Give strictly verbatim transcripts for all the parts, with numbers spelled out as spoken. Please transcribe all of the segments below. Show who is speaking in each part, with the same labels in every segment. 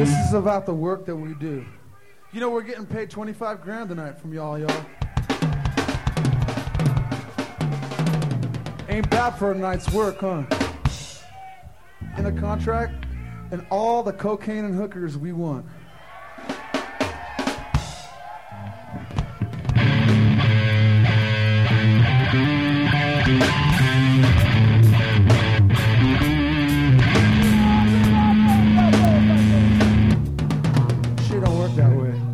Speaker 1: This is about the work that we do. You know, we're getting paid twenty-five grand tonight from y'all, y'all. Ain't bad for a night's work, huh? In a contract, and all the cocaine and hookers we want. Shit don't work that way.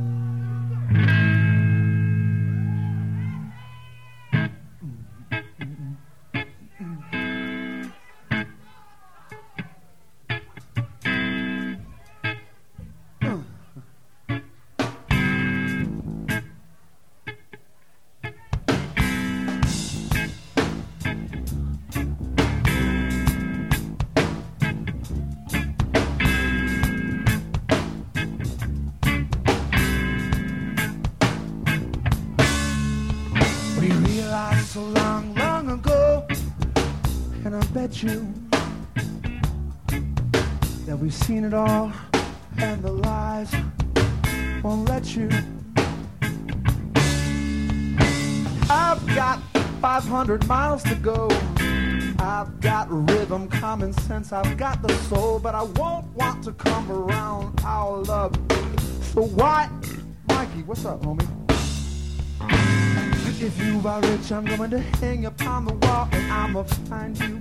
Speaker 1: So long, long ago, and I bet you that we've seen it all, and the lies won't let you. I've got five hundred miles to go. I've got rhythm, common sense, I've got the soul, but I won't want to come around our love. So why, Mikey, what's up, homie? If you are rich, I'm going to hang upon the wall, and I'ma find you.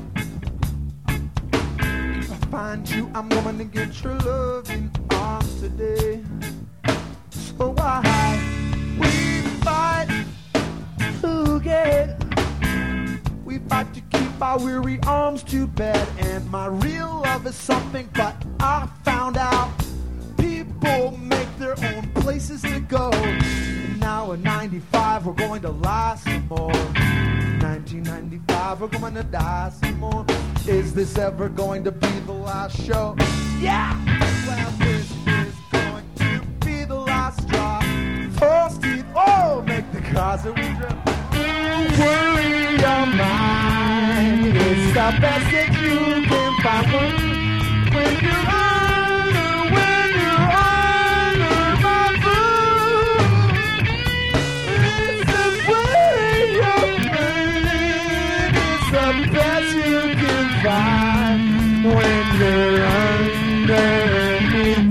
Speaker 1: If I find you, I'm going to get your loving arms today. So why we fight to get, we fight to keep our weary arms to bed. And my real love is something, but I found out people make their own places to go. Now in ninety-five we're going to lie some more. nineteen ninety-five we're going to die some more. Is this ever going to be the last show? Yeah! Well, this is going to be the last straw. Oh, Steve, oh, make the cars that we drive. Worry your mind. It's the best that you can find when, when you're under, when you're under my foot. The best you can find when you're under me.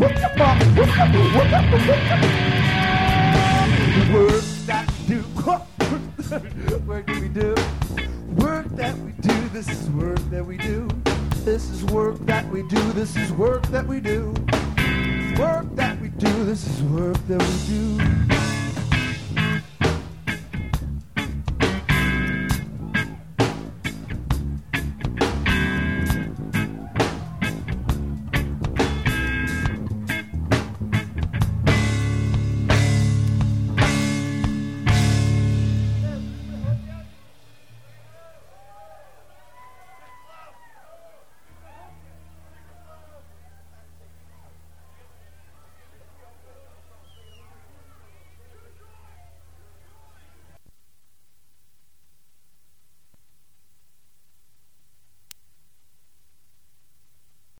Speaker 1: Work that we do. Work that we do. Work that we do. This is work that we do. This is work that we do. This is work that we do. Work that we do. This is work that we do.